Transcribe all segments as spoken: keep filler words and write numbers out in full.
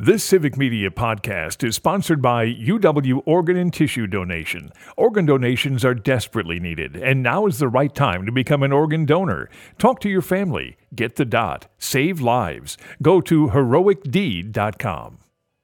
This Civic Media podcast is sponsored by U W Organ and Tissue Donation. Organ donations are desperately needed, and now is the right time to become an organ donor. Talk to your family. Get the dot. Save lives. Go to heroic deed dot com.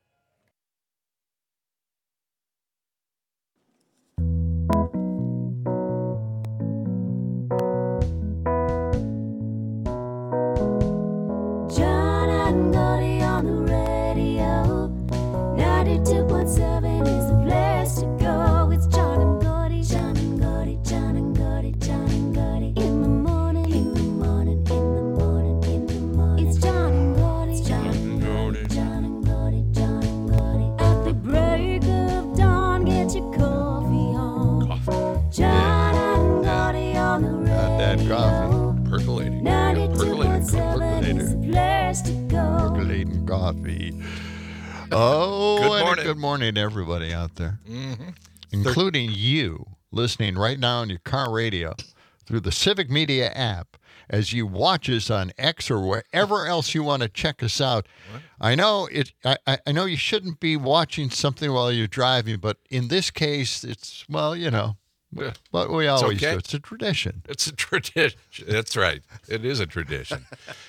John and Gotti on the radio. ninety-two point seven is the place to go. It's John and Gotti, John and Gotti, John and Gotti, John and Gotti. In the morning, in the morning, in the morning, in the morning. It's John and Gotti, John and Gotti, John and Gotti, John and Gotti. At the break of dawn, get your coffee on. Coffee. John and Gotti on the radio. Not that coffee. Percolating. ninety-two point seven Percolator. is the place to go. Percolating coffee. Oh, Good and a morning. good morning to everybody out there, Mm-hmm. including you listening right now on your car radio through the Civic Media app as you watch us on X or wherever else you want to check us out. What? I know it. I, I I know you shouldn't be watching something while you're driving, but in this case, it's, well, you know, Yeah. what we always okay. do. It's a tradition. It's a tradition. That's right. It is a tradition.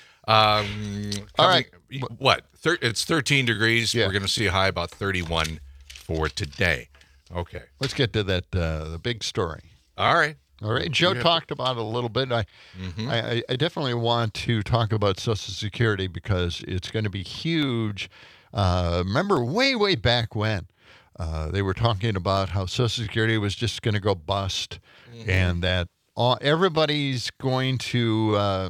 Um, All right. coming- What? Thir- it's thirteen degrees. Yeah. We're going to see a high about thirty-one for today. Okay. Let's get to that, uh, the big story. All right. All right, Joe You have talked about it a little bit. I, Mhm. I, I- I definitely want to talk about Social Security because it's going to be huge. Uh, remember, way, way back when uh, they were talking about how Social Security was just going to go bust, and that all, everybody's going to uh,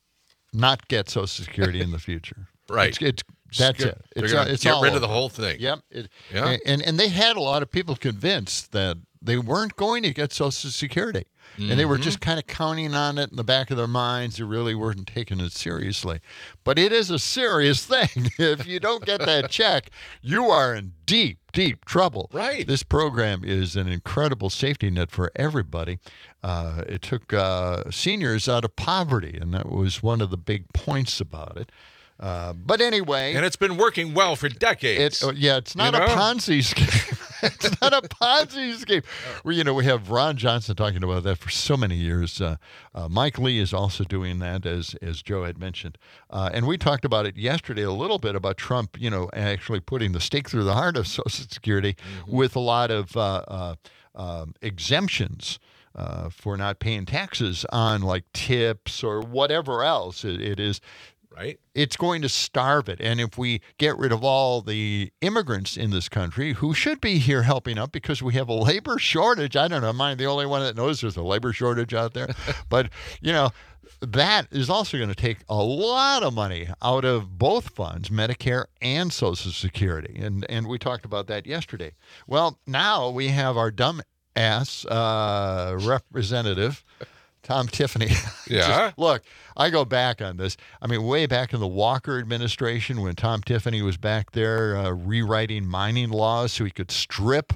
not get Social Security in the future. Right. It's, it's that's They're it. It's, gonna it's get all rid of over. the whole thing. Yep. It, Yeah. And and they had a lot of people convinced that they weren't going to get Social Security. And they were Mm-hmm. just kind of counting on it in the back of their minds. They really weren't taking it seriously. But it is a serious thing. If you don't get that check, you are in deep, deep trouble. Right. This program is an incredible safety net for everybody. Uh, it took uh, seniors out of poverty, and that was one of the big points about it. Uh, but anyway. And it's been working well for decades. It, uh, yeah, it's not You a know? Ponzi scheme. It's not a Ponzi scheme. We, you know, we have Ron Johnson talking about that for so many years. Uh, uh, Mike Lee is also doing that, as as Joe had mentioned. Uh, and we talked about it yesterday a little bit about Trump, you know, actually putting the stake through the heart of Social Security with a lot of uh, uh, um, exemptions. Uh, for not paying taxes on like tips or whatever else it, it is. right? It's going to starve it. And if we get rid of all the immigrants in this country who should be here helping out because we have a labor shortage, I don't know, am I the only one that knows there's a labor shortage out there? But, you know, that is also going to take a lot of money out of both funds, Medicare and Social Security. And, and we talked about that yesterday. Well, now we have our dumb ass uh, representative, Tom Tiffany. Yeah. Just- look, I go back on this. I mean, way back in the Walker administration when Tom Tiffany was back there uh, rewriting mining laws so he could strip,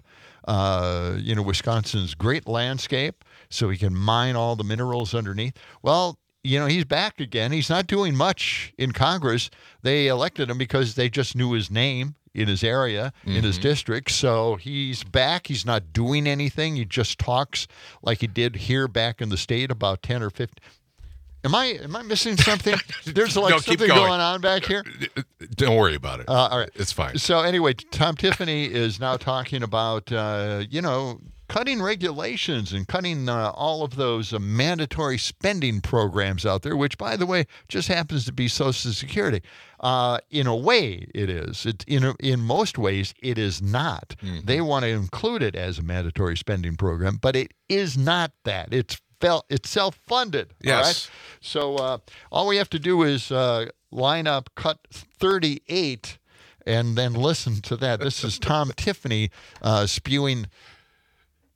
uh, you know, Wisconsin's great landscape so he can mine all the minerals underneath. Well, you know, he's back again. He's not doing much in Congress. They elected him because they just knew his name in his area, in his district. So he's back. He's not doing anything. He just talks like he did here back in the state about ten or fifteen. Am I am I missing something? There's like No, keep something going. going on back here. Don't worry about it. Uh, all right. It's fine. So anyway, Tom Tiffany is now talking about, uh, you know, cutting regulations and cutting uh, all of those uh, mandatory spending programs out there, which, by the way, just happens to be Social Security. Uh, in a way, it is. It, in, a, in most ways, it is not. Mm-hmm. They want to include it as a mandatory spending program, but it is not that. It's fel- it's self-funded. Yes. All right? So uh, all we have to do is uh, line up, cut thirty-eight, and then listen to that. This is Tom Tiffany uh, spewing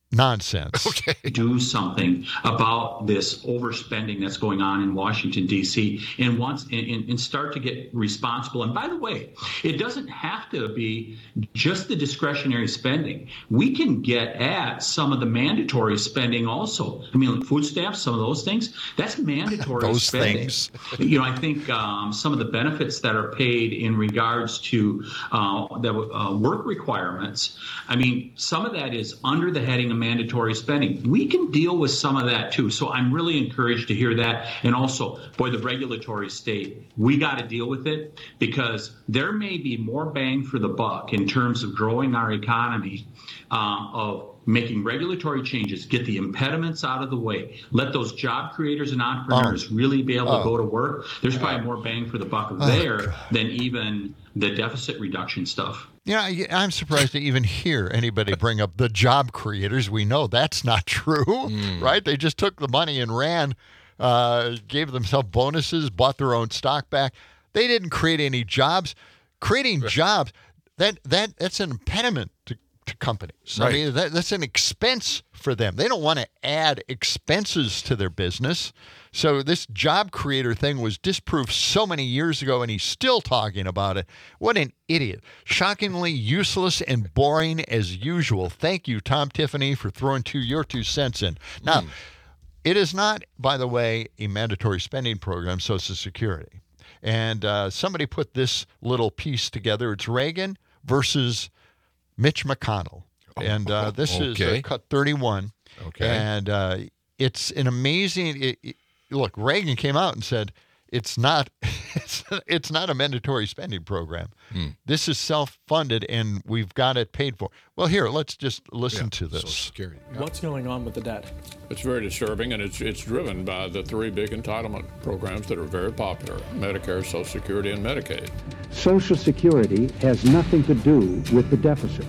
nonsense. Okay. Do something about this overspending that's going on in Washington, D C, and once and, and start to get responsible. And by the way, it doesn't have to be just the discretionary spending. We can get at some of the mandatory spending also. I mean, like food stamps, some of those things, that's mandatory those spending. Things. You know, I think um, some of the benefits that are paid in regards to uh, the uh, work requirements, I mean, some of that is under the heading of mandatory spending. We can deal with some of that too. So I'm really encouraged to hear that. And also, boy, the regulatory state, we got to deal with it because there may be more bang for the buck in terms of growing our economy, uh, of making regulatory changes, get the impediments out of the way, let those job creators and entrepreneurs oh. really be able oh. to go to work. There's probably more bang for the buck oh, there God. than even the deficit reduction stuff. Yeah, I'm surprised to even hear anybody bring up the job creators. We know that's not true, mm. right? They just took the money and ran, uh, gave themselves bonuses, bought their own stock back. They didn't create any jobs. Creating jobs, that that that's an impediment to, to companies. Right. I mean, that, that's an expense for them. They don't want to add expenses to their business. So this job creator thing was disproved so many years ago, and he's still talking about it. What an idiot. Shockingly useless and boring as usual. Thank you, Tom Tiffany, for throwing two, your two cents in. Now, mm. it is not, by the way, a mandatory spending program, Social Security. And uh, somebody put this little piece together. It's Reagan versus Mitch McConnell. Oh, and uh, this okay. is uh, cut thirty-one. Okay. And uh, it's an amazing... It, it, Look, Reagan came out and said it's not it's, it's not a mandatory spending program. Hmm. This is self-funded, and we've got it paid for. Well, here, let's just listen yeah, to this. Social Security. Yeah. What's going on with the debt? It's very disturbing, and it's it's driven by the three big entitlement programs that are very popular: Medicare, Social Security, and Medicaid. Social Security has nothing to do with the deficit.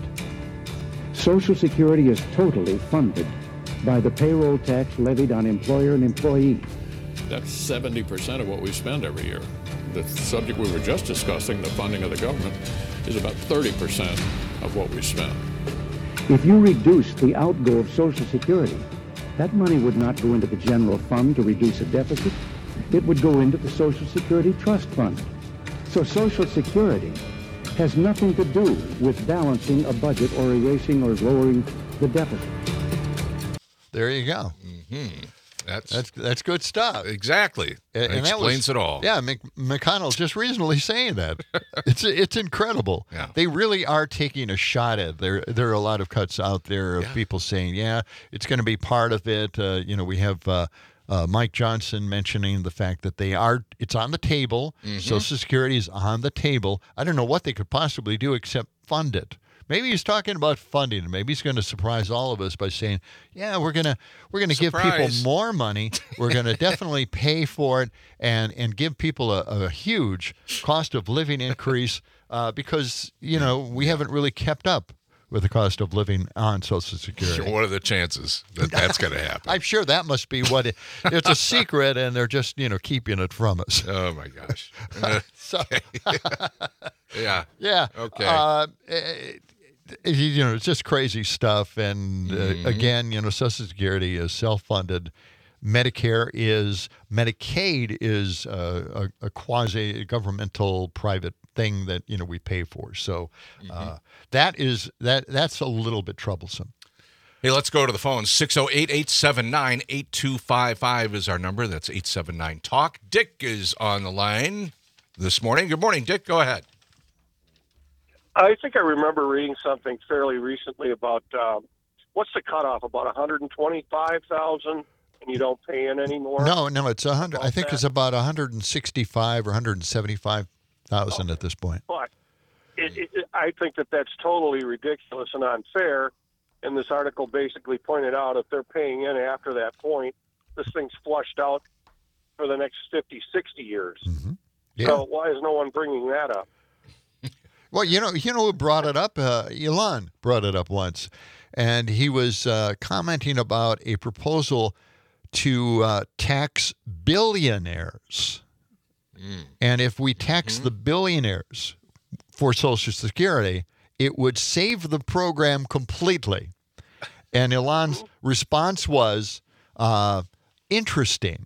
Social Security is totally funded by the payroll tax levied on employer and employee. That's seventy percent of what we spend every year. The subject we were just discussing, the funding of the government, is about thirty percent of what we spend. If you reduce the outgo of Social Security, that money would not go into the general fund to reduce a deficit. It would go into the Social Security Trust Fund. So Social Security has nothing to do with balancing a budget or erasing or lowering the deficit. There you go. Mm-hmm. That's, that's that's good stuff. Exactly. And, it and explains that was, it all. Yeah, Mc, McConnell's just reasonably saying that. it's it's incredible. Yeah. They really are taking a shot at it. There there are a lot of cuts out there of yeah. people saying, yeah, it's going to be part of it. Uh, you know, we have uh, uh, Mike Johnson mentioning the fact that they are. It's on the table. Mm-hmm. Social Security is on the table. I don't know what they could possibly do except fund it. Maybe he's talking about funding, and maybe he's going to surprise all of us by saying, "Yeah, we're gonna we're gonna give people more money. We're going to definitely pay for it, and and give people a, a huge cost of living increase uh, because you know we haven't really kept up with the cost of living on Social Security." What are the chances that that's going to happen? I'm sure that must be what it, it's a secret, and they're just you know keeping it from us. Oh my gosh! so, yeah, yeah, okay. Uh, it, You know, it's just crazy stuff. And uh, mm-hmm. again, you know, Social Security is self-funded. Medicare is, Medicaid is uh, a, a quasi-governmental private thing that, you know, we pay for. So uh, mm-hmm. that is, that that's a little bit troublesome. Hey, let's go to the phone. six oh eight, eight seven nine, eight two five five is our number. That's eight seven nine talk. Dick is on the line this morning. Good morning, Dick. Go ahead. I think I remember reading something fairly recently about uh, what's the cutoff? About one hundred twenty-five thousand, and you don't pay in anymore. No, no, it's a hundred. I think that? It's about one hundred sixty-five or one hundred seventy-five thousand okay. at this point. But it, it, I think that that's totally ridiculous and unfair. And this article basically pointed out if they're paying in after that point, this thing's flushed out for the next fifty, sixty years. Mm-hmm. Yeah. So why is no one bringing that up? Well, you know, you know who brought it up? Uh, Elon brought it up once, and he was uh, commenting about a proposal to uh, tax billionaires. Mm. And if we tax mm-hmm. the billionaires for Social Security, it would save the program completely. And Elon's response was uh, interesting.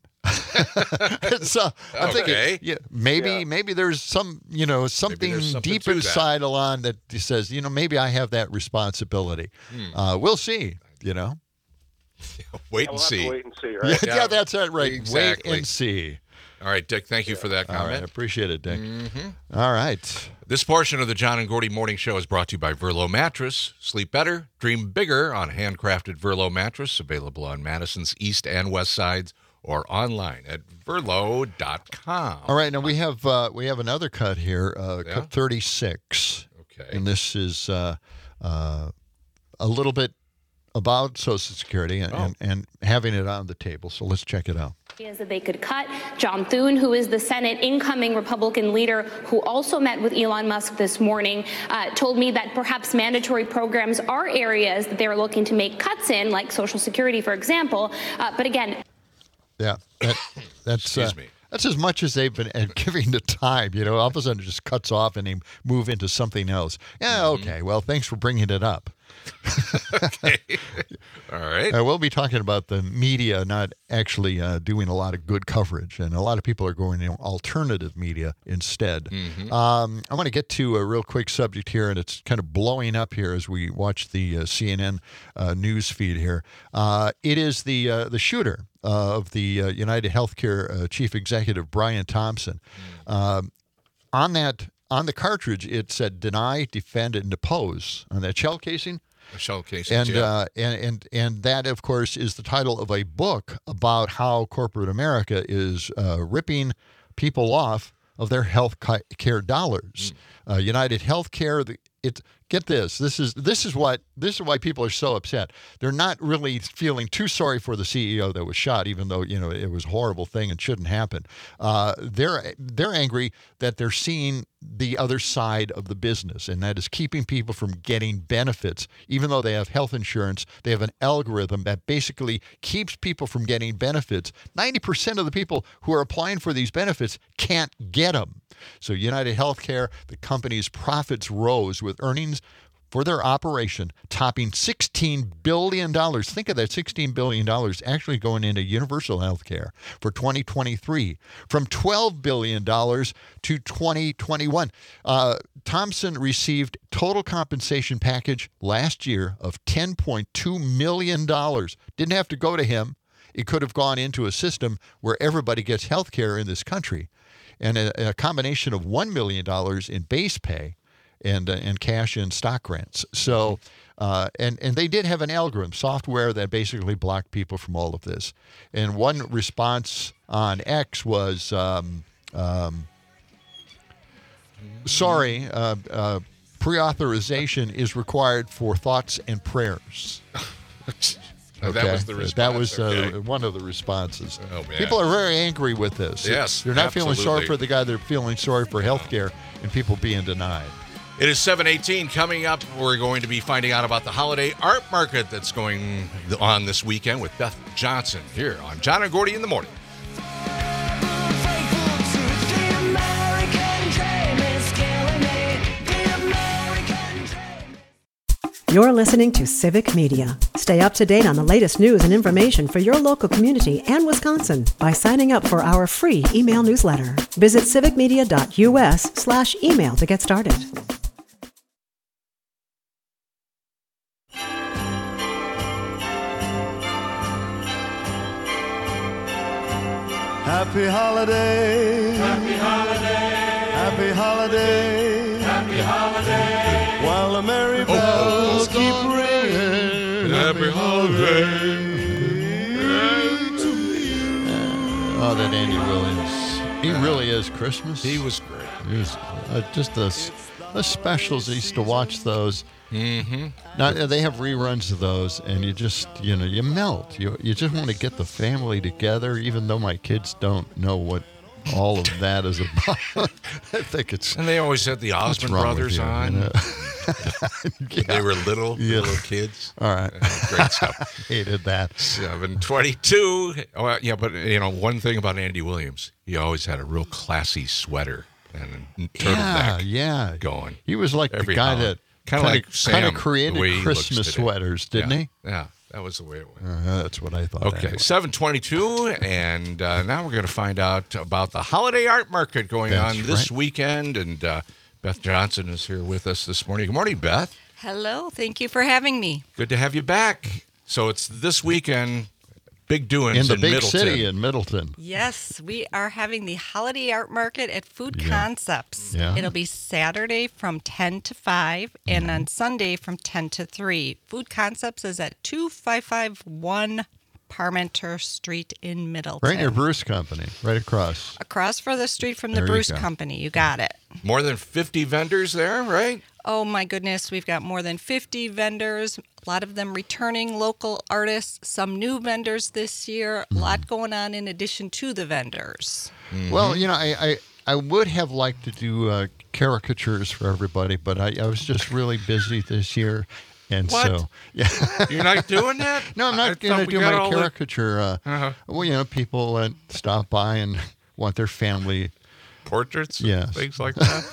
so I'm Okay. thinking, yeah, maybe Yeah. maybe there's some, you know, something, there's something deep to that. inside Elon that he says, you know, maybe I have that responsibility. Uh, we'll see, you know. Wait We'll and have see. to wait and see, Yeah, right? Yeah. yeah, that's it, right. Exactly. Wait and see. All right, Dick, thank you for that All right, I comment. appreciate it, Dick. All right. This portion of the John and Gordy Morning Show is brought to you by Verlo Mattress. Sleep better, dream bigger on handcrafted Verlo Mattress, available on Madison's east and west sides or online at verlo dot com. All right, now we have uh, we have another cut here, uh, Yeah? cut thirty-six. Okay. And this is uh, uh, a little bit about Social Security and, Oh. and, and having it on the table. So let's check it out. Areas that they could cut. John Thune, who is the Senate incoming Republican leader, who also met with Elon Musk this morning, uh, told me that perhaps mandatory programs are areas that they're looking to make cuts in, like Social Security, for example. Uh, but again, Yeah, that, that's uh, Excuse me. that's as much as they've been and giving the time. You know, all of a sudden it just cuts off and they move into something else. Yeah, Mm-hmm. okay. Well, thanks for bringing it up. Okay. All right. Uh, we'll be talking about the media not actually uh, doing a lot of good coverage, and a lot of people are going to alternative media instead. Um, I want to get to a real quick subject here, and it's kind of blowing up here as we watch the uh, C N N uh, news feed here. Uh, it is the uh, the shooter uh, of the uh, United Healthcare uh, chief executive, Brian Thompson. Um, on that on the cartridge, it said "deny, defend, and depose" on that shell casing. Shell cases, And, yeah. uh, and and and that, of course, is the title of a book about how corporate America is uh, ripping people off of their health ca- care dollars. Uh, United Healthcare, the, it get this. This is this is what this is why people are so upset. They're not really feeling too sorry for the C E O that was shot, even though you know it was a horrible thing and shouldn't happen. Uh, they're they're angry that they're seeing the other side of the business, and that is keeping people from getting benefits. Even though they have health insurance, they have an algorithm that basically keeps people from getting benefits. ninety percent of the people who are applying for these benefits can't get them. So United Healthcare, the company's profits rose with earnings for their operation topping sixteen billion dollars. Think of that, sixteen billion dollars actually going into universal health care for twenty twenty-three, from twelve billion dollars to twenty twenty-one. Uh, Thompson received total compensation package last year of ten point two million dollars. Didn't have to go to him. It could have gone into a system where everybody gets health care in this country. And a, a combination of one million dollars in base pay and uh, and cash and stock grants. So, uh, and, and they did have an algorithm, software that basically blocked people from all of this. And one response on X was, um, um, sorry, uh, uh, pre-authorization is required for thoughts and prayers. Oh, that Okay? was the response. That was uh, okay. one of the responses. Oh, man. People are very angry with this. Yes, They're not feeling sorry absolutely. for the guy. They're feeling sorry for health care and people being denied. It is seven eighteen. Coming up, we're going to be finding out about the holiday art market that's going on this weekend with Beth Johnson here on John and Gordy in the Morning. You're listening to Civic Media. Stay up to date on the latest news and information for your local community and Wisconsin by signing up for our free email newsletter. Visit civicmedia.us slash email to get started. Happy holiday. Happy holiday. Happy holiday. Happy holiday. While the merry bells keep ringing. Happy holiday. Oh, that Andy Williams. He really is Christmas. He was great. He was, uh, just the, the specials. I used to watch those. Mm-hmm. Now, they have reruns of those, and you just, you know, you melt. You you just want to get the family together, even though my kids don't know what all of that is about. I think it's... And they always had the what's Osmond wrong with brothers you, on. you know? Yeah. They were little, Yeah. little kids. All right. Uh, great stuff. Hated that. seven twenty-two. Oh, yeah, but, you know, one thing about Andy Williams, he always had a real classy sweater and a turtleneck Yeah, yeah. going. He was like every the guy holiday. that Kind of like Sam. Kind of the created way he looks Christmas today. sweaters, didn't yeah. he? Yeah, that was the way it went. Uh, that's what I thought. Okay, anyway. seven twenty-two, and uh, now we're going to find out about the holiday art market going That's on this right. weekend. And uh, Beth Johnson is here with us this morning. Good morning, Beth. Hello. Thank you for having me. Good to have you back. So it's this weekend, big doings in the in big Middleton. city in Middleton. Yes, we are having the holiday art market at Food Yeah. Concepts. Yeah. It'll be Saturday from ten to five and on Sunday from ten to three. Food Concepts is at two five five one Parmenter Street in Middleton. Right near Bruce Company, right across. Across for the street from the There you Bruce go. Company. You got it. More than fifty vendors there, right? Oh my goodness, we've got more than fifty vendors, a lot of them returning local artists, some new vendors this year, a lot going on in addition to the vendors. Well, you know, I, I, I would have liked to do uh, caricatures for everybody, but I, I was just really busy this year. And What? so, yeah. You're not doing that? No, I'm I not going thought to we do got my all the- caricature. Uh, Uh-huh. Well, you know, people uh, stop by and want their family. Portraits? and Yes. Things like that?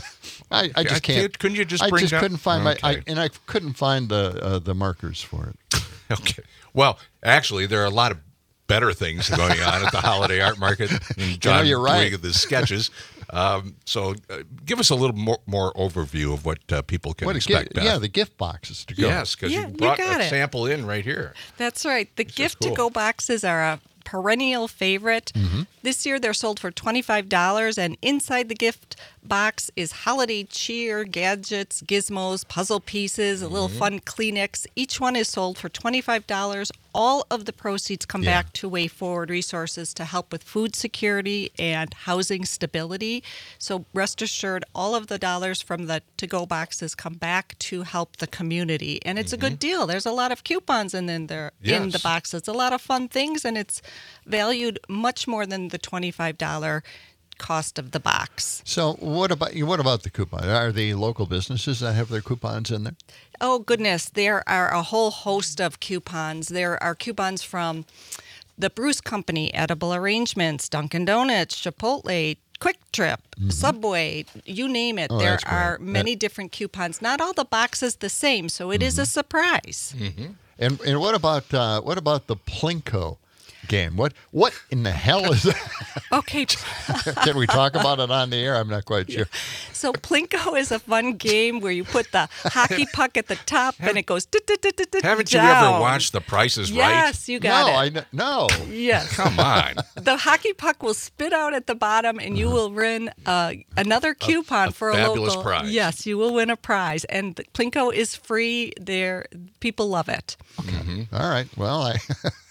I, I I just can't- can't. couldn't you just I bring just down- couldn't find my. I, Okay. and I couldn't find the uh, the markers for it. Okay. Well, actually, there are a lot of better things going on at the holiday art market. And John you're right. doing the sketches. Um, so, uh, give us a little more, more overview of what uh, people can What a expect. gift, Beth. yeah, the gift boxes to go. Yes, because Yeah, you you brought got a it. sample in right here. That's right. The is gift cool. to go boxes are a perennial favorite. Mm-hmm. This year they're sold for twenty-five dollars, and inside the gift box is holiday cheer, gadgets, gizmos, puzzle pieces, a little Mm-hmm. fun Kleenex. Each one is sold for twenty-five dollars. All of the proceeds come Yeah. back to Way Forward Resources to help with food security and housing stability. So rest assured, all of the dollars from the to-go boxes come back to help the community. And it's a good deal. There's a lot of coupons in, in there in the Yes. boxes. A lot of fun things, and it's valued much more than the twenty-five dollars cost of the box. So what about you? What about the coupon? Are the local businesses that have their coupons in there? Oh, goodness. There are a whole host of coupons. There are coupons from the Bruce Company, Edible Arrangements, Dunkin' Donuts, Chipotle, Quick Trip, Subway, you name it. Oh, there that's great. are That- many different coupons. Not all the boxes the same, so it is a surprise. And and what about uh, what about the Plinko game? What what in the hell is that? Okay, Can we talk about it on the air? I'm not quite sure. so Plinko is a fun game where you put the hockey puck at the top and it goes down. Haven't you ever watched The Price is Right? Yes, you got no, it. I kn- no. Yes. Come on. The hockey puck will spit out at the bottom, and you will win uh, another coupon a for a fabulous local. prize. Yes, you will win a prize, and the Plinko is free. There, people love it. All right. Well, I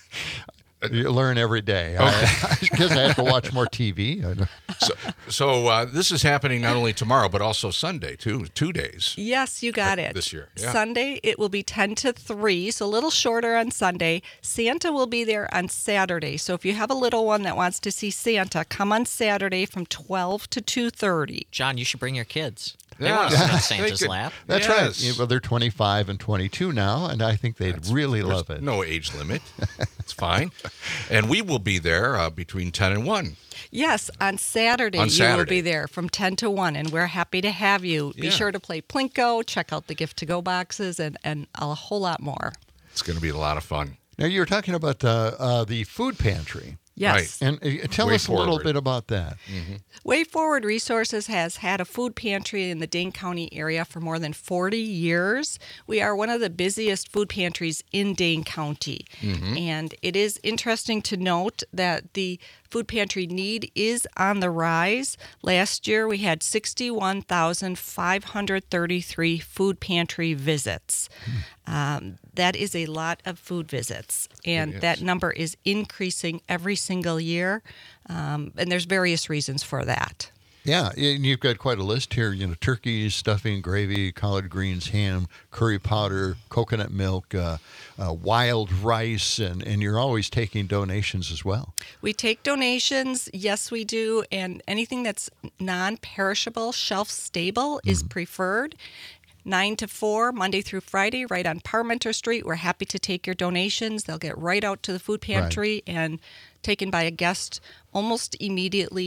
you learn every day. I, I guess I have to watch more T V. I don't- So, so uh, this is happening not only tomorrow, but also Sunday, too. Two days. Yes, you got Uh, it. this year, yeah. Sunday, it will be ten to three, so a little shorter on Sunday. Santa will be there on Saturday. So if you have a little one that wants to see Santa, come on Saturday from twelve to two thirty. John, you should bring your kids. They Yeah. want to sit in They Santa's could- lap. That's Yes. right. Yeah, well, they're twenty-five and twenty-two now, and I think they'd really There's love it. No age limit. It's fine. And we will be there uh, between ten and one. Yes, on Saturday, On you will Saturday. be there from ten to one, and we're happy to have you. Be Yeah. sure to play Plinko, check out the gift to go boxes, and, and a whole lot more. It's going to be a lot of fun. Now, you were talking about uh, uh, the food pantry. Yes. And uh, tell Way us a little forward. bit about that. Way Forward Resources has had a food pantry in the Dane County area for more than forty years. We are one of the busiest food pantries in Dane County. And it is interesting to note that the food pantry need is on the rise. Last year, we had sixty-one thousand five hundred thirty-three food pantry visits. Um, that is a lot of food visits, and is. that number is increasing every single year. Um, and there's various reasons for that. Yeah, and you've got quite a list here. You know, turkeys, stuffing, gravy, collard greens, ham, curry powder, coconut milk, uh, uh, wild rice, and, and you're always taking donations as well. We take donations, yes, we do, and anything that's non-perishable, shelf-stable is preferred. nine to four, Monday through Friday, right on Parmenter Street. We're happy to take your donations. They'll get right out to the food pantry and taken by a guest almost immediately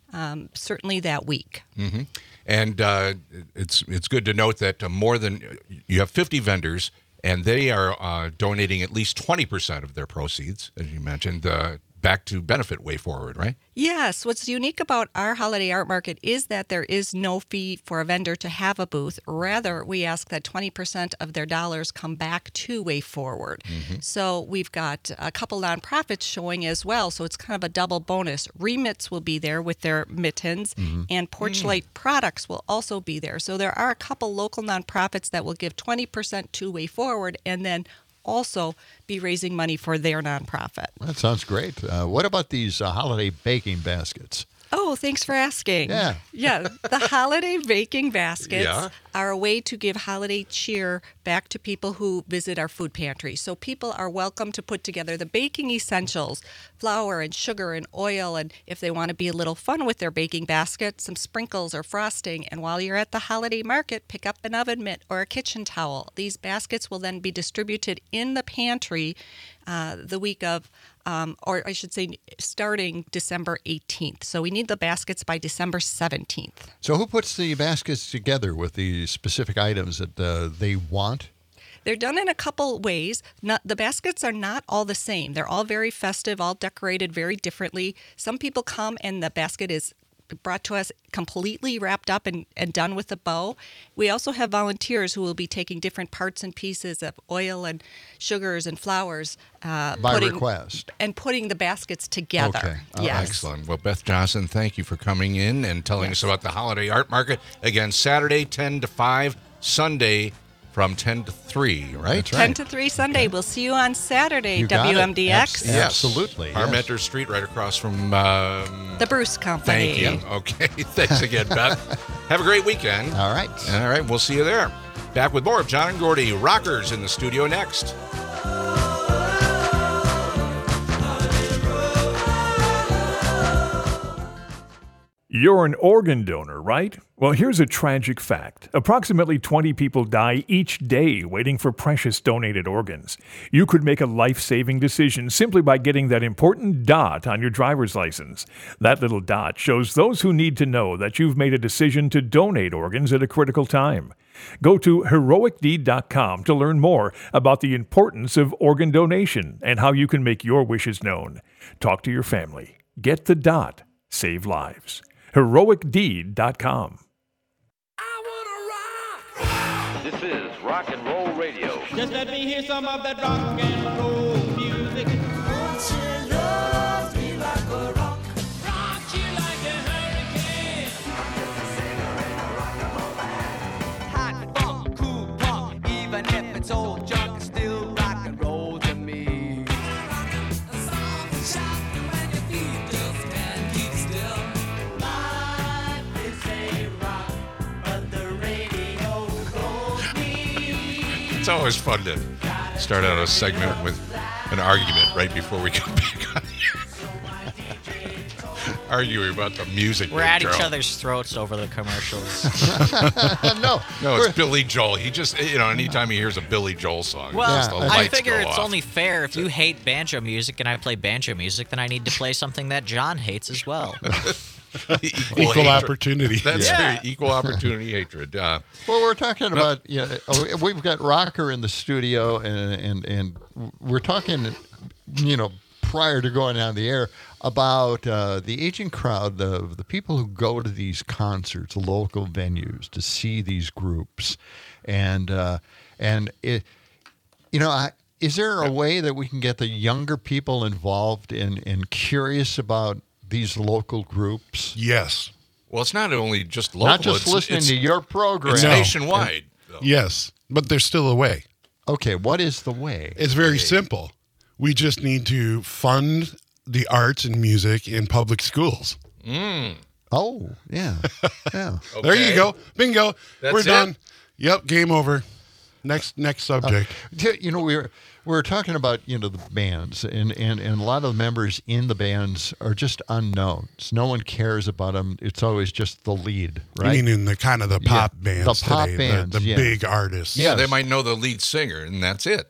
um, certainly that week. Mm-hmm. And uh, it's it's good to note that uh, more than you have fifty vendors, and they are uh, donating at least twenty percent of their proceeds, as you mentioned, uh, back to benefit Way Forward, right? Yes. What's unique about our holiday art market is that there is no fee for a vendor to have a booth. Rather, we ask that twenty percent of their dollars come back to Way Forward. Mm-hmm. So we've got a couple nonprofits showing as well. So it's kind of a double bonus. Remits will be there with their mittens, mm-hmm. and Porchlight mm. Products will also be there. So there are a couple local nonprofits that will give twenty percent to Way Forward, and then also be raising money for their nonprofit. That sounds great. Uh, what about these uh, holiday baking baskets? Oh, thanks for asking. Yeah. Yeah, the holiday baking baskets Yeah. are a way to give holiday cheer back to people who visit our food pantry. So people are welcome to put together the baking essentials, flour and sugar and oil, and if they want to be a little fun with their baking basket, some sprinkles or frosting. And while you're at the holiday market, pick up an oven mitt or a kitchen towel. These baskets will then be distributed in the pantry uh, the week of Um, or I should say, starting December eighteenth. So we need the baskets by December seventeenth. So who puts the baskets together with the specific items that uh, they want? They're done in a couple ways. Not, the baskets are not all the same. They're all very festive, all decorated very differently. Some people come and the basket is brought to us completely wrapped up and, and done with a bow. We also have volunteers who will be taking different parts and pieces of oil and sugars and flours. Uh, By putting, request. And putting the baskets together. Okay. Oh, yes. Excellent. Well, Beth Johnson, thank you for coming in and telling Yes. us about the Holiday Art Market. Again, Saturday, ten to five, Sunday from ten to three, right? That's right. ten to three Sunday. We'll see you on Saturday, You got it. W M D X. Abs- Absolutely. yes. Parmenter Street, right across from... Um, The Bruce Company. Thank you. Okay. Thanks again, Beth. Have a great weekend. All right. All right. We'll see you there. Back with more of John and Gordy. Rockers in the studio next. You're an organ donor, right? Well, here's a tragic fact. Approximately twenty people die each day waiting for precious donated organs. You could make a life-saving decision simply by getting that important dot on your driver's license. That little dot shows those who need to know that you've made a decision to donate organs at a critical time. Go to heroic deed dot com to learn more about the importance of organ donation and how you can make your wishes known. Talk to your family. Get the dot. Save lives. heroic deed dot com. This is Rock and Roll Radio. Just let me hear some of that rock and roll music. Won't you love me like a rock? Rock you like a hurricane. Hot funk, cool punk, even if it's old junk, it's still rock and roll to me. It's always fun to start out a segment with an argument right before we come back on here. Arguing about the music. We're at Joe. each other's throats over the commercials. no, no, it's Billy Joel. He just, you know, anytime he hears a Billy Joel song, Well, just the I lights figure go it's off. only fair if you hate banjo music and I play banjo music, then I need to play something that John hates as well. equal, Equal hatred. opportunity. That's Yeah. right, equal opportunity hatred. Uh, Well, we're talking about, yeah, we've got Rocker in the studio, and, and, and we're talking, you know, prior to going on the air about uh, the aging crowd, the, the people who go to these concerts, local venues, to see these groups. And, uh, and it, you know, I, is there a way that we can get the younger people involved and, and curious about these local groups? Yes. well, it's not only just local. Not just it's, listening it's, to your program. It's No. nationwide. Yes, but there's still a way. Okay, what is the way? It's very simple. We just need to fund the arts and music in public schools. Mm. Oh, yeah. Yeah. There you Okay. go. Bingo. That's We're it? done. Yep, game over. Next next subject. Uh, you know, we were we were talking about, you know, the bands, and, and, and a lot of the members in the bands are just unknowns. No one cares about them. It's always just the lead, right? You mean in the kind of the pop Yeah, bands the pop today, bands, the, the yeah. big artists. Yeah, Yes. they might know the lead singer, and that's it.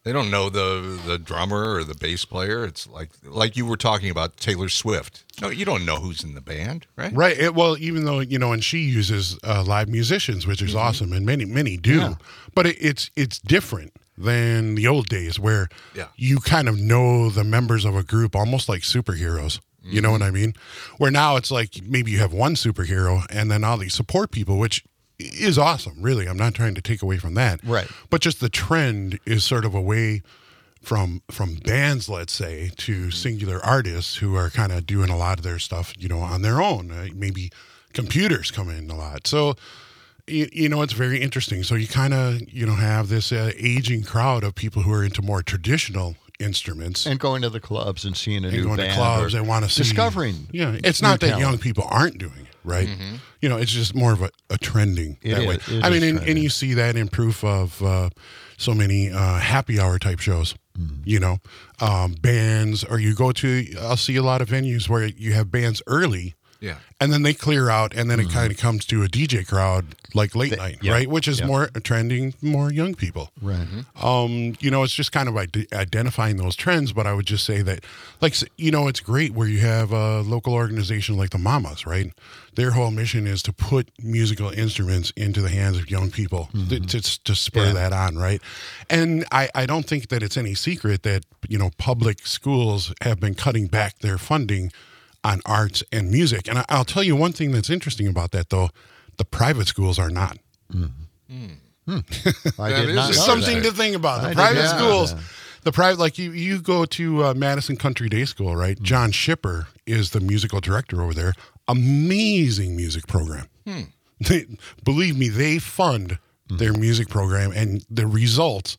They don't know the the drummer or the bass player. It's like like you were talking about Taylor Swift. No, you don't know who's in the band, right? Right. It, well, even though, you know, and she uses uh, live musicians, which is mm-hmm. awesome, and many, many do. Yeah. But it, it's it's different than the old days where yeah. you kind of know the members of a group almost like superheroes. Mm-hmm. You know what I mean? Where now it's like maybe you have one superhero and then all these support people, which is awesome, really. I'm not trying to take away from that. Right. But just the trend is sort of away from from bands, let's say, to singular artists who are kind of doing a lot of their stuff, you know, on their own. Uh, maybe computers come in a lot. So, you, you know, it's very interesting. So you kind of, you know, have this uh, aging crowd of people who are into more traditional instruments. And going to the clubs and seeing a and new going band. to clubs and want to see. Discovering. Yeah. It's not that young people aren't doing it. Right, mm-hmm. you know, it's just more of a, a trending it that is, way. it I mean, and, trending. and you see that in proof of uh, so many uh, happy hour type shows. Mm-hmm. You know, um, bands, or you go to. I'll see a lot of venues where you have bands early, yeah, and then they clear out, and then mm-hmm. it kind of comes to a D J crowd like late the, night, yeah, right, which is yeah. more trending, more young people. Right. Mm-hmm. Um, you know, it's just kind of ide- identifying those trends. But I would just say that, like, you know, it's great where you have a local organization like the Mamas, right? Their whole mission is to put musical instruments into the hands of young people mm-hmm. to, to, to spur yeah. that on, right? And I, I don't think that it's any secret that, you know, public schools have been cutting back their funding on arts and music. And I, I'll tell you one thing that's interesting about that, though. The private schools are not. Mm-hmm. Mm. Hmm. I That did is not know something that. to think about. The I private did, schools, yeah. the private, like you, you go to uh, Madison Country Day School, right? Mm-hmm. John Shipper is the musical director over there. Amazing music program. Hmm. They, believe me, they fund Mm-hmm. their music program, and the results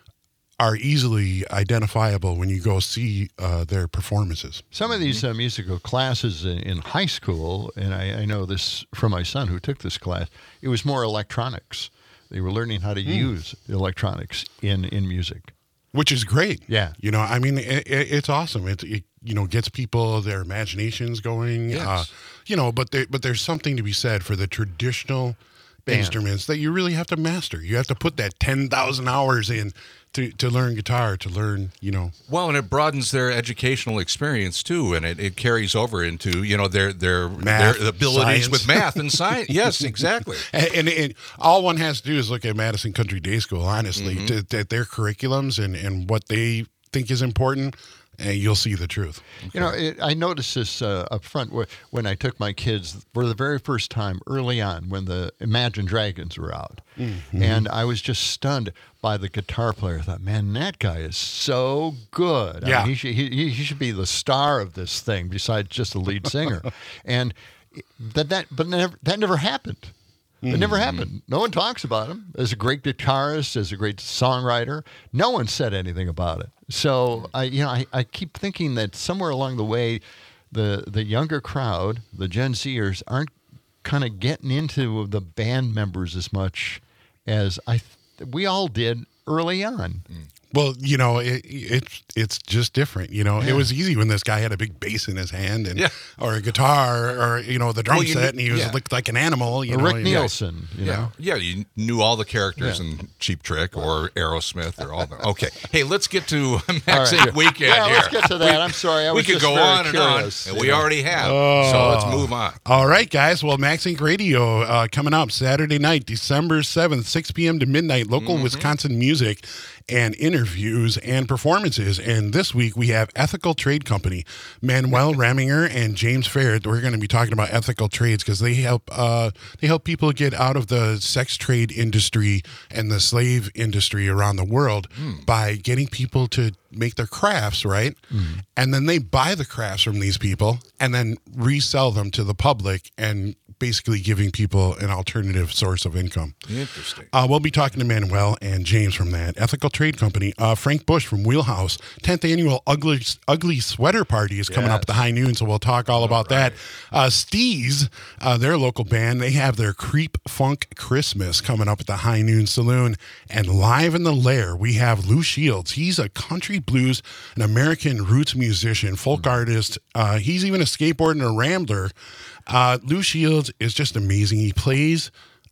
are easily identifiable when you go see uh, their performances. Some of these uh, musical classes in, in high school, and I, I know this from my son who took this class, it was more electronics. They were learning how to Mm. use electronics in, in music. Which is great. Yeah. You know, I mean, it, it, it's awesome. It, it, you know, gets people, their imaginations going. Yes. Uh, you know, but there, but there's something to be said for the traditional Band. instruments that you really have to master. You have to put that ten thousand hours in to, to learn guitar, to learn, you know. Well, and it broadens their educational experience too, and it, it carries over into, you know, their their Math, their abilities science. with math and science. Yes, exactly. And, and, and all one has to do is look at Madison Country Day School, honestly, Mm-hmm. to, to their curriculums and, and what they think is important, and you'll see the truth. You know, it, I noticed this uh, up front wh- when I took my kids for the very first time early on when the Imagine Dragons were out. Mm-hmm. And I was just stunned by the guitar player. I thought, man, that guy is so good. I Yeah. mean, he, should, he, he should be the star of this thing besides just the lead singer. and that, that, but never, that never happened. It never happened. No one talks about him as a great guitarist, as a great songwriter. No one said anything about it. So I, you know, I, I keep thinking that somewhere along the way, the the younger crowd, the Gen Zers, aren't kind of getting into the band members as much as I th- we all did early on. Well, you know, it, it's it's just different. You know, Yeah. it was easy when this guy had a big bass in his hand and Yeah. or a guitar or you know the drum Well, you set, kn- and he was yeah. looked like an animal. You Or know, Rick and- Nielsen, you yeah, know. yeah, you knew all the characters Yeah. in Cheap Trick or Aerosmith or all that. Okay, hey, let's get to All Max right. Inc Weekend Yeah, here. let's get to that. I'm sorry, I we was could just go very on and curious, on, and you we know. already have. So Oh. let's move on. All right, guys. Well, Max Inc Radio uh, coming up Saturday night, December seventh, six p.m. to midnight. Local Mm-hmm. Wisconsin music and interviews and performances. And this week we have Ethical Trade Company, Manuel Raminger and James Fair. We're going to be talking about ethical trades because they help uh, they help people get out of the sex trade industry and the slave industry around the world by getting people to make their crafts, right? And then they buy the crafts from these people and then resell them to the public and basically giving people an alternative source of income. Interesting. Uh, we'll be talking to Manuel and James from that Ethical Trade Company. Uh, Frank Bush from Wheelhouse, tenth annual Ugly Ugly Sweater Party is coming Yes. up at the High Noon, so we'll talk all about that. Uh, Steez, uh, their local band, they have their Creep Funk Christmas coming up at the High Noon Saloon. And live in the Lair, we have Lou Shields. He's a country blues, an American roots musician, folk artist. Uh, he's even a skateboarder and a rambler. Uh, Lou Shields is just amazing. He plays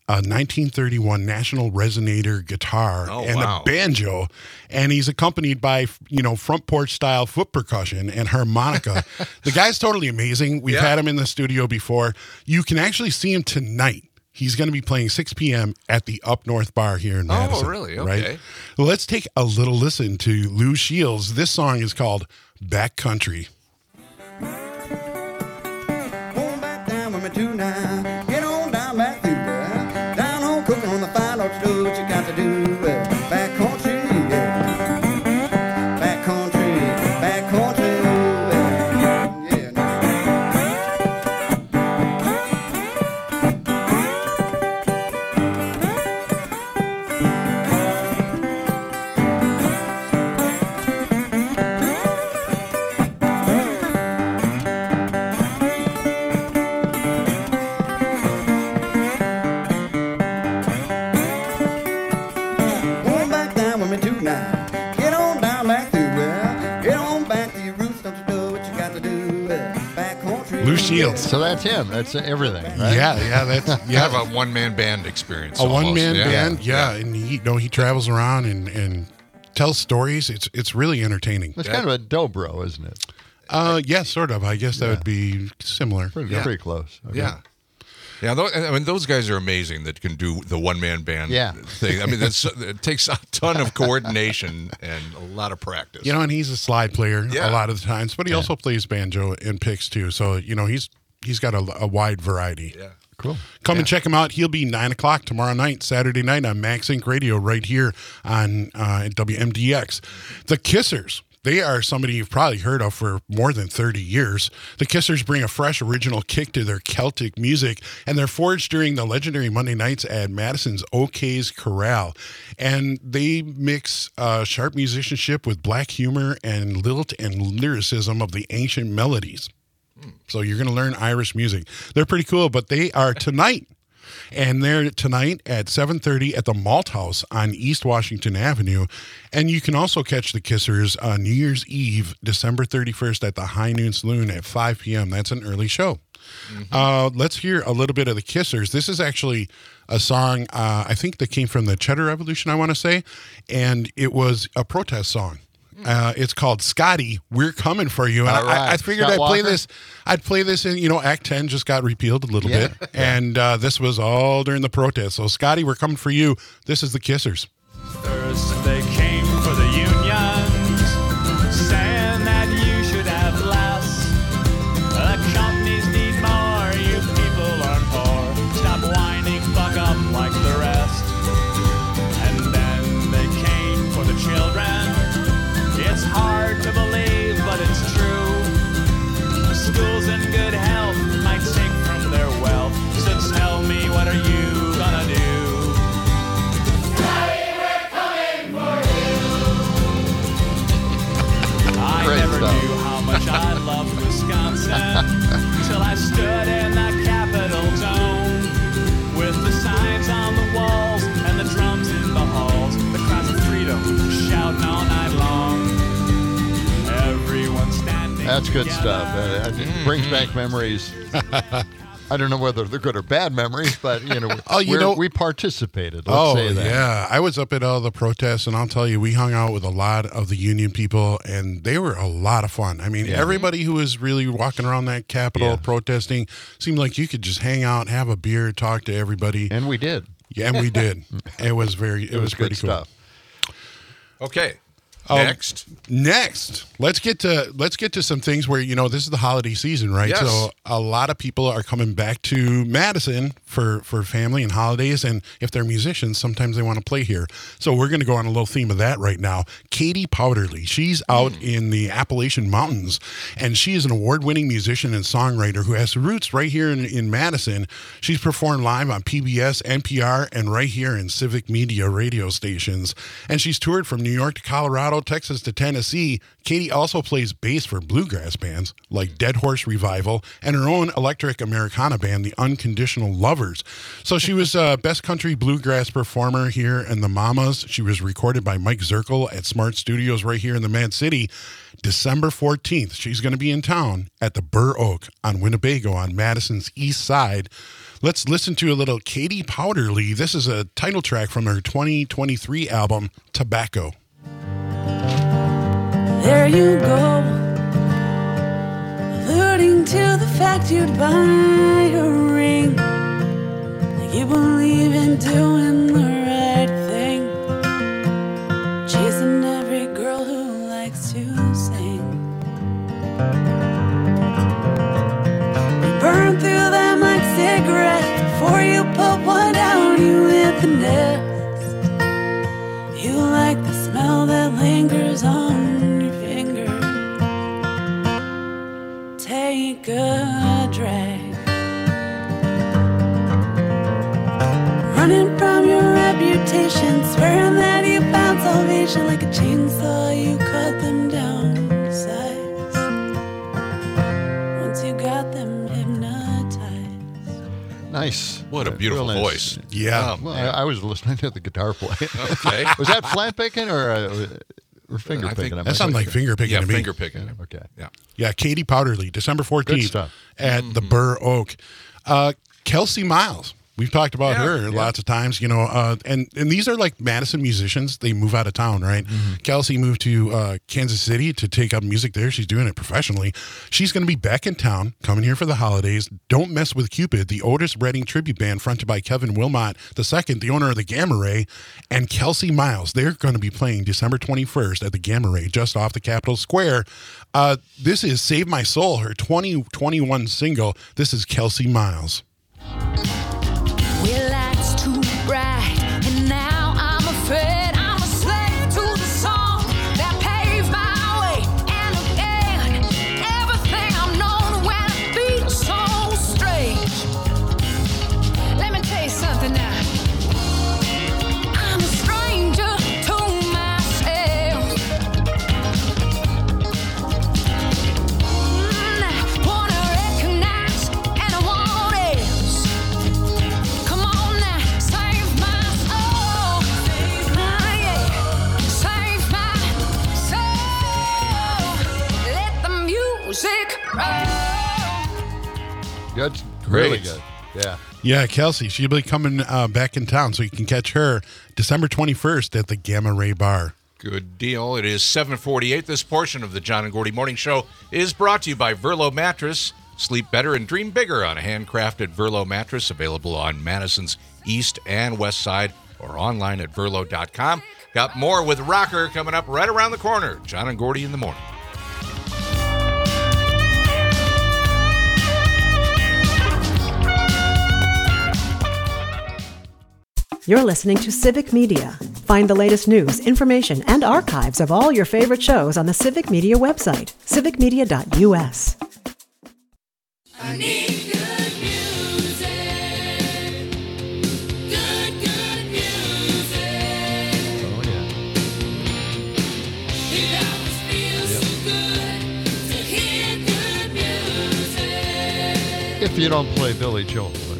a nineteen thirty-one National Resonator guitar Oh, and wow. a banjo, and he's accompanied by, you know, front porch style foot percussion and harmonica. The guy's totally amazing. We've Yeah. had him in the studio before. You can actually see him tonight. He's going to be playing six p.m. at the Up North Bar here in Madison. Oh, really? Right? Okay. Well, let's take a little listen to Lou Shields. This song is called Back Country. Down with me tonight. Get on down back through there. Down home cooking on the fire, Lord, you do what you got to do. uh, Back country, yeah. Back country, back country, uh, yeah. Going back down with me tonight. Get on down back through there. Get on back to your roots, don't you do what you got to do. uh, Back country. Lou Shields. So that's him. That's everything, right? Yeah, yeah, that's You yeah. have a one-man band experience. a almost. one man Yeah. band, yeah, and he, you know, he travels around and, and tells stories. It's it's really entertaining. It's kind of a dobro, isn't it? Uh, yeah, sort of. I guess that would be similar. Pretty, Yeah. pretty close. Okay. Yeah. Yeah, tho- I mean, those guys are amazing that can do the one-man band Yeah. thing. I mean, that's, it takes a ton of coordination and a lot of practice. You know, and he's a slide player Yeah. a lot of the times, but he also plays banjo and picks too. So you know, he's he's got a, a wide variety. Yeah. Cool. Come Yeah. and check him out. He'll be nine o'clock tomorrow night, Saturday night on Max Inc Radio, right here on uh, W M D X. The Kissers. They are somebody you've probably heard of for more than thirty years. The Kissers bring a fresh, original kick to their Celtic music, and they're forged during the legendary Monday nights at Madison's O'Kay's Corral. And they mix uh, sharp musicianship with black humor and lilt and lyricism of the ancient melodies. So you're going to learn Irish music. They're pretty cool, but they are tonight. And they're tonight at seven thirty at the Malt House on East Washington Avenue. And you can also catch the Kissers on New Year's Eve, December thirty-first at the High Noon Saloon at five p.m. That's an early show. Uh, let's hear a little bit of the Kissers. This is actually a song, uh, I think, that came from the Cheddar Revolution, I want to say. And it was a protest song. Uh, it's called Scotty, We're Coming For You. And All I, I right. figured Scott I'd play Walker? this. I'd play this in, you know, Act ten just got repealed a little Yeah. bit. And uh, this was all during the protest. So, Scotty, we're coming for you. This is the Kissers. First they came for the unions, saying that you should have less. The companies need more, you people are poor. Stop whining, fuck up like the rest. And then they came for the children. It's hard to believe, but it's true. Schools in good health might take from their wealth. So tell me, what are you gonna do? I Great never stuff. knew how much I loved Wisconsin till I stood in that Capitol dome with the signs on the walls and the drums in the halls, the cries of freedom shouting all night long. Everyone standing. That's good together. stuff. Uh, it brings back memories. I don't know whether they're good or bad memories, but you know, Oh, you we're- know- we participated. Let's oh, say that. yeah. I was up at all the protests, and I'll tell you, we hung out with a lot of the union people, and they were a lot of fun. I mean, Yeah. everybody who was really walking around that Capitol Yeah. protesting seemed like you could just hang out, have a beer, talk to everybody. And we did. Yeah, and we did. It was very, it, It was, was pretty good cool. stuff. Okay. Um, Next. Next, let's get to let's get to some things where, you know, this is the holiday season, right? Yes. So a lot of people are coming back to Madison for for family and holidays, and if they're musicians, sometimes they want to play here. So we're going to go on a little theme of that right now. Katie Powderly, she's out in the Appalachian Mountains, and she is an award-winning musician and songwriter who has roots right here in, in Madison. She's performed live on P B S, N P R, and right here in Civic Media radio stations. And she's toured from New York to Colorado, Texas to Tennessee. Katie also plays bass for bluegrass bands like Dead Horse Revival and her own electric Americana band, the Unconditional Lovers. So she was a Best Country Bluegrass performer here in the Mamas. She was recorded by Mike Zirkle at Smart Studios right here in the Mad City. December fourteenth, she's going to be in town at the Burr Oak on Winnebago on Madison's east side. Let's listen to a little Katie Powderly. This is a title track from her twenty twenty-three album, Tobacco. There you go, alluding to the fact you'd buy a ring. Like you believe in doing the right thing, chasing every girl who likes to sing. You burn through them like cigarettes before you put one down. You hit the nest. You like the smell that lingers on take a drag, running from your reputation, swearing that you found salvation. Like a chainsaw you cut them down to size once you got them hypnotized. Nice. What a beautiful Real nice. voice. Yeah. Oh, Well, I, I was listening to the guitar play. Okay. Was that flat picking or, uh, or finger I picking? think- Am That I sounds like thinking? finger picking Yeah, to me. finger picking. Okay. Yeah. Yeah, Katie Powderly, December fourteenth Good stuff. at the Burr Oak. Uh, Kelsey Miles. We've talked about Yeah, her yeah. lots of times, you know, uh, and, and these are like Madison musicians. They move out of town, right? Kelsey moved to uh, Kansas City to take up music there. She's doing it professionally. She's going to be back in town, coming here for the holidays. Don't Mess with Cupid, the Otis Redding tribute band fronted by Kevin Wilmot the second, the owner of the Gamma Ray, and Kelsey Miles. They're going to be playing December twenty-first at the Gamma Ray, just off the Capitol Square. Uh, this is Save My Soul, her twenty twenty-one single. This is Kelsey Miles. Well, lights too bright, and now I'm afraid I'm a slave to the song that paved my way. And again, everything I've known when it feels so strange. Let me tell you something now. I'm a stranger to myself. Mm, I wanna recognize and I want else. Come on now, save my soul. Ah, yeah. Save my soul. Let the music roll. Good. Really Great. good. Yeah. Yeah, Kelsey, she'll be coming uh, back in town, so you can catch her December twenty-first at the Gamma Ray Bar. Good deal. It is seven forty-eight. This portion of the John and Gordy Morning Show is brought to you by Verlo Mattress. Sleep better and dream bigger on a handcrafted Verlo mattress, available on Madison's east and west side or online at verlo dot com. Got more with Rocker coming up right around the corner. John and Gordy in the morning. You're listening to Civic Media. Find the latest news, information, and archives of all your favorite shows on the Civic Media website, civic media dot u s. I need good music. Good, good music. Oh, yeah. It always feels so good to hear good music. If you don't play Billy Joel, it's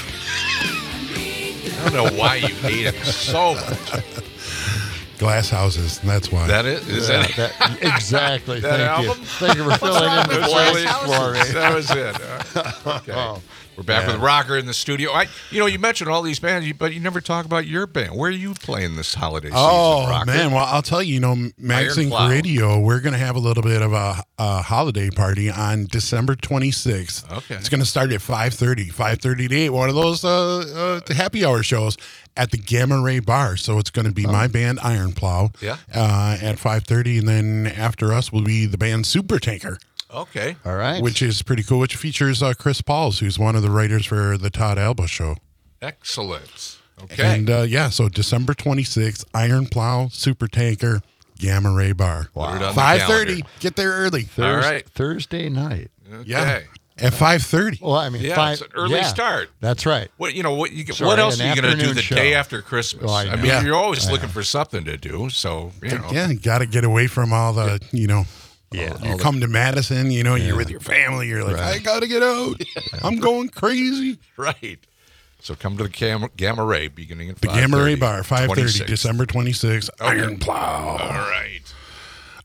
I don't know why you hate it so much. Glass houses, and that's why. That is? Is Yeah, that, that- exactly. That Thank you. album? Thank you for filling in the That's blanks really- for me. That was it. Uh, okay. Oh, We're back yeah. with Rocker in the studio. I, you know, you mentioned all these bands, but you never talk about your band. Where are you playing this holiday season, Oh, Rocker? man. Well, I'll tell you, you know, Magazine Plow. Radio, we're going to have a little bit of a, a holiday party on December twenty-sixth. Okay. It's going to start at five thirty, five thirty to eight, one of those uh, uh, happy hour shows at the Gamma Ray Bar. So it's going to be my band, Iron Plow, Yeah. uh, at five thirty, and then after us will be the band Super Tanker. Okay. All right. Which is pretty cool, which features uh, Chris Pauls, who's one of the writers for the Todd Alba Show. Excellent. Okay. And uh, yeah, so December twenty-sixth, Iron Plow, Super Tanker, Gamma Ray Bar. Put it on the five thirty. calendar. Get there early. Thurs- All right. Thursday night. Okay. Yeah. At five thirty. Well, I mean, Yeah, five, it's an early yeah, start. That's right. What you know? What you? Sorry, what else an are you going to do afternoon the show. day after Christmas? Oh, I I, know. mean, Yeah. you're always I looking know. for something to do. So you know. Yeah, got to get away from all the, you know, Yeah. you come to Madison, you know, you're with your family. You're like, Right. I got to get out. I'm going crazy. Right. So come to the Gamma, Gamma Ray beginning at The five thirty, Gamma Ray Bar, five thirty, twenty-sixth. December twenty-sixth, Okay. Iron Plow. All right.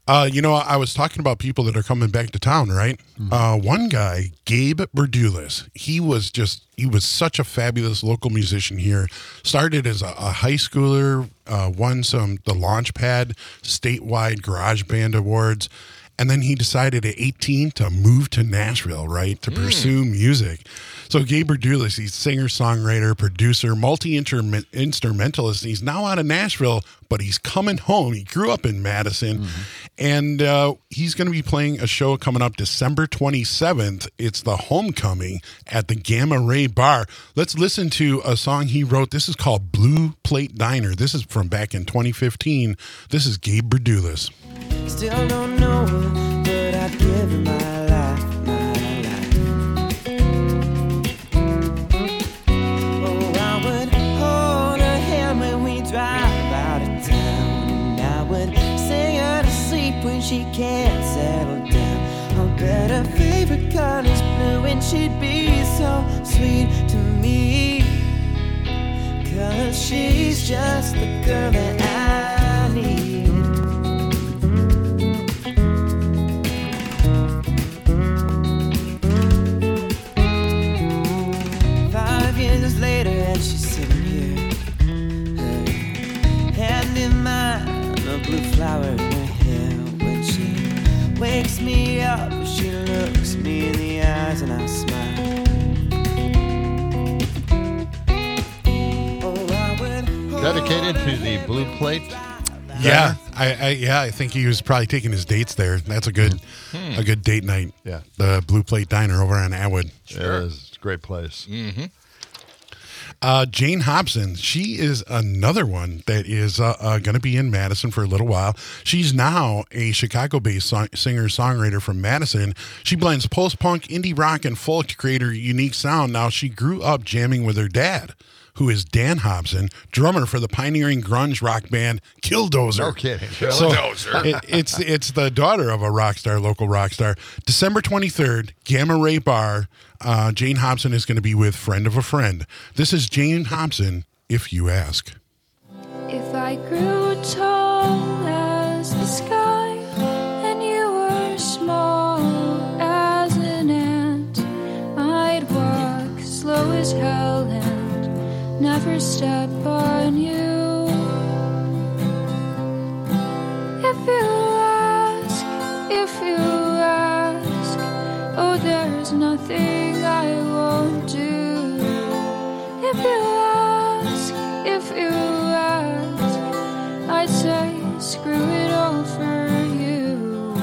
Uh, you know, I was talking about people that are coming back to town, right? Mm-hmm. Uh, one guy, Gabe Berdulis, he was just, he was such a fabulous local musician here. Started as a, a high schooler, uh, won some, the Launchpad statewide garage band awards. And then he decided at eighteen to move to Nashville, right, to mm. pursue music. So Gabe Berdulis, he's singer, songwriter, producer, multi-instrumentalist. He's now out of Nashville, but he's coming home. He grew up in Madison, mm-hmm. and uh, he's going to be playing a show coming up December twenty-seventh. It's the Homecoming at the Gamma Ray Bar. Let's listen to a song he wrote. This is called Blue Plate Diner. This is from back in twenty fifteen. This is Gabe Berdulis. Still don't know her, but I'd give her my life, my life. Oh, I would hold her hand when we drive out of town, and I would sing her to sleep when she can't settle down. I bet her favorite color's blue, and she'd be so sweet to me, 'cause she's just the girl that I need. Years later, and she's sitting here, her hand in mine, a blue flower in her hair. When she wakes me up, she looks me in the eyes, and I smile. Oh, I would Dedicated to the Blue Plate. Yeah, I, I yeah, I think he was probably taking his dates there. That's a good, Hmm. a good date night. Yeah. The Blue Plate Diner over on Atwood. Sure. It is. It's a great place. Mm-hmm. Uh, Jane Hobson, she is another one that is uh, uh, going to be in Madison for a little while. She's now a Chicago-based song- singer-songwriter from Madison. She blends post-punk, indie rock, and folk to create her unique sound. Now, she grew up jamming with her dad, who is Dan Hobson, drummer for the pioneering grunge rock band Killdozer. No kidding. So Killdozer. it, it's it's the daughter of a rock star, local rock star. December twenty-third, Gamma Ray Bar. Uh, Jane Hobson is going to be with Friend of a Friend. This is Jane Hobson, If You Ask. If I grew tall as the sky and you were small as an ant, I'd walk slow as hell and never step on you. If you ask, if you ask, oh, there's nothing I won't do. If you ask, if you ask, I'd say screw it all for you.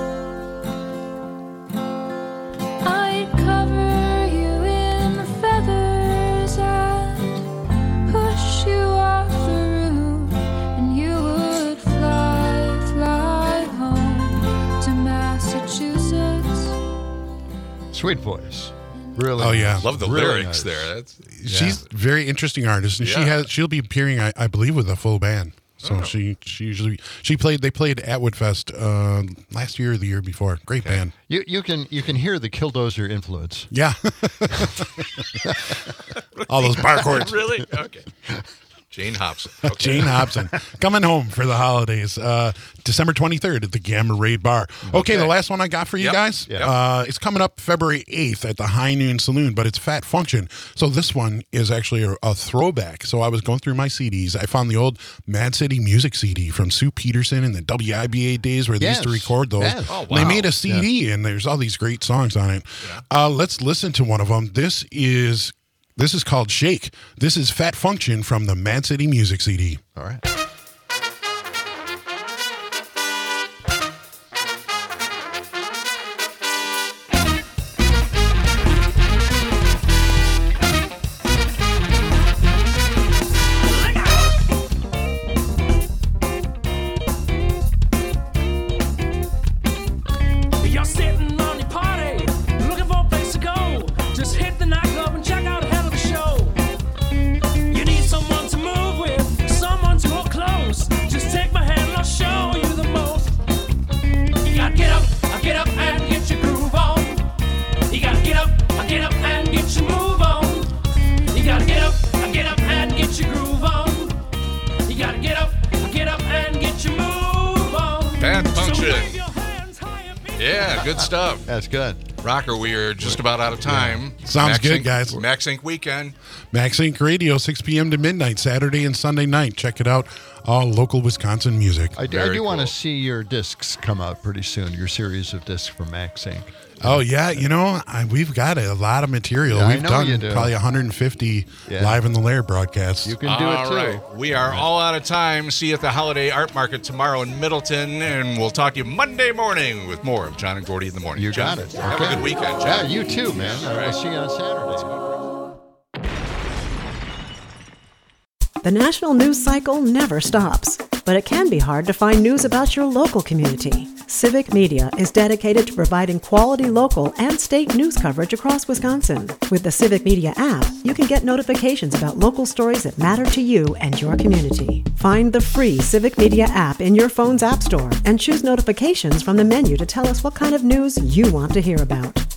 I'd cover you in feathers and push you off the roof, and you would fly, fly home to Massachusetts. Sweet voice. Really. Oh yeah, Love the really lyrics nice. there. That's She's a very interesting artist, and she Yeah. has she'll be appearing, I, I believe, with a full band. So Oh. she she usually she played they played at Woodfest uh, last year or the year before. Great band. You you can you can hear the Killdozer influence. Yeah. All those bar chords. Really? Okay. Jane Hobson. Okay. Jane Hobson coming home for the holidays. Uh, December twenty-third at the Gamma Ray Bar. Okay, Okay. the last one I got for you Yep. guys. Yep. Uh, it's coming up February eighth at the High Noon Saloon, but it's Fat Function. So this one is actually a, a throwback. So I was going through my C Ds. I found the old Mad City Music C D from Sue Peterson in the W I B A days where they used to Yes. record those. Yes. Oh, They wow. made a C D and there's all these great songs on it. Uh, let's listen to one of them. This is this is called Shake. This is Fat Function from the Mad City Music C D. All right. You're sitting on your party, looking for a place to go. Just hit the nightclub and check out a hell of a show. You need someone to move with, someone to hold close. Yeah, good stuff. That's good. Rocker, we are just about out of time. Yeah. Sounds Max good, Inc, guys. Max Inc Weekend. Max Inc Radio, six p.m. to midnight, Saturday and Sunday night. Check it out. All local Wisconsin music. I do, I do want to see your discs come out pretty soon, your series of discs from Max Inc. Oh, yeah. You know, I, we've got a lot of material. Yeah, I we've know done you do. probably one hundred fifty Yeah. Live in the Lair broadcasts. You can do All it too. right. We are all out of time. See you at the Holiday Art Market tomorrow in Middleton, and we'll talk to you Monday morning with more of John and Gordy in the morning. You John, got it. Have Okay. a good weekend, Yeah, John. you too, man. All I'll right. see you on Saturday. The national news cycle never stops, but it can be hard to find news about your local community. Civic Media is dedicated to providing quality local and state news coverage across Wisconsin. With the Civic Media app, you can get notifications about local stories that matter to you and your community. Find the free Civic Media app in your phone's app store and choose notifications from the menu to tell us what kind of news you want to hear about.